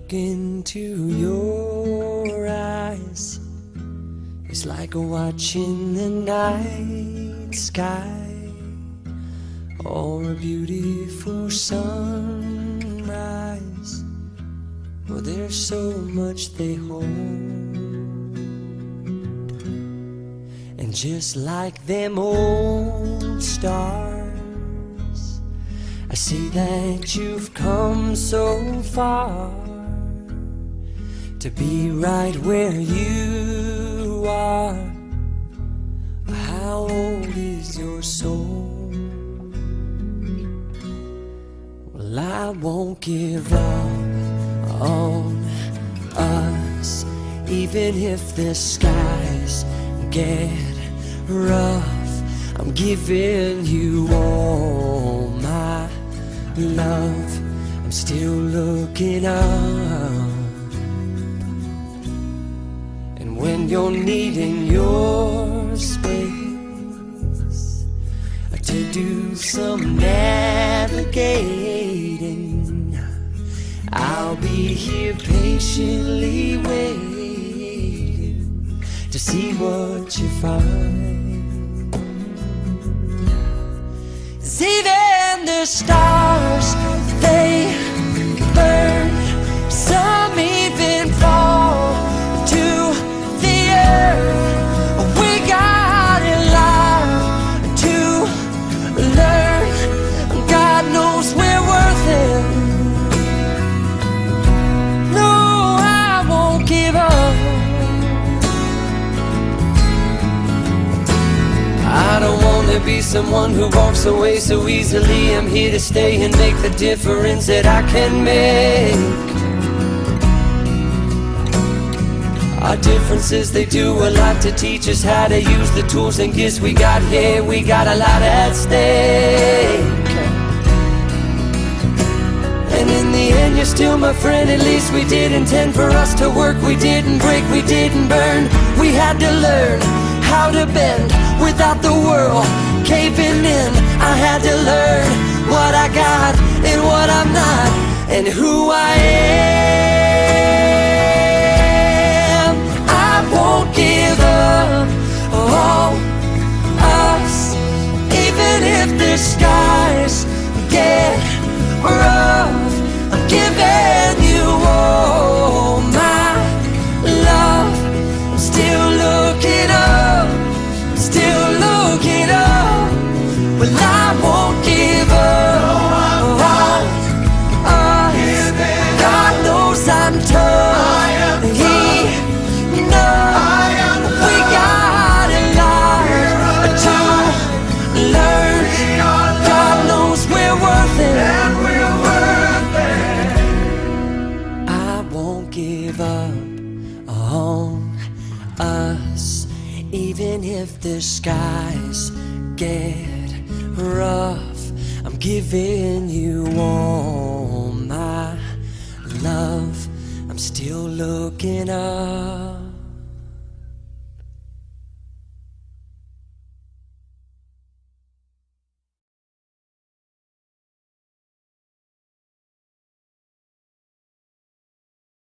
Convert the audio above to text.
look into your eyes, it's like watching the night sky or a beautiful sunrise. Well, there's so much they hold, and just like them old stars, I see that you've come so far to be right where you are. How old is your soul? Well, I won't give up on us, even if the skies get rough. I'm giving you all my love. I'm still looking up, and when you're needing your space to do some navigating, I'll be here patiently waiting to see what you find. 'Cause even the stars, they burn, some even fall to the earth. We got a lot to learn. God knows we're worth it. No, I won't give up. I don't want to be someone who walks away so easily. I'm here to stay and make the difference that I can make. Our differences, they do a lot to teach us how to use the tools and gifts we got here. We got a lot at stake, and in the end you're still my friend. At least we did intend for us to work. We didn't break, we didn't burn. We had to learn how to bend without the world caving in. I had to learn what I got and what I'm not, and who I am. I won't give up on us, even if the skies get rough. I'm giving you all my love. I'm still looking up, still looking up. Well, I won't give up on us. God knows I'm tough, and He knows we got a lot to learn. God knows we're worth it. I won't give up on us, even if the skies get rough. I'm giving you all my love. I'm still looking up.